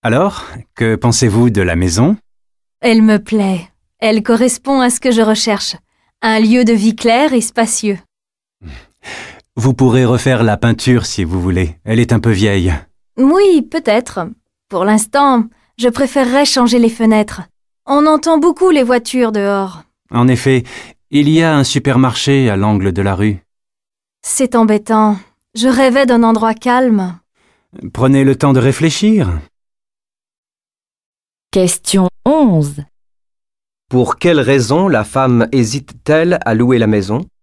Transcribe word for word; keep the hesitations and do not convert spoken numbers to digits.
Alors, que pensez-vous de la maison? Elle me plaît. Elle correspond à ce que je recherche. Un lieu de vie clair et spacieux. Vous pourrez refaire la peinture si vous voulez. Elle est un peu vieille. Oui, peut-être. Pour l'instant, je préférerais changer les fenêtres. On entend beaucoup les voitures dehors. En effet, il y a un supermarché à l'angle de la rue. C'est embêtant. Je rêvais d'un endroit calme. Prenez le temps de réfléchir. Question onze. Pour quelle raison la femme hésite-t-elle à louer la maison?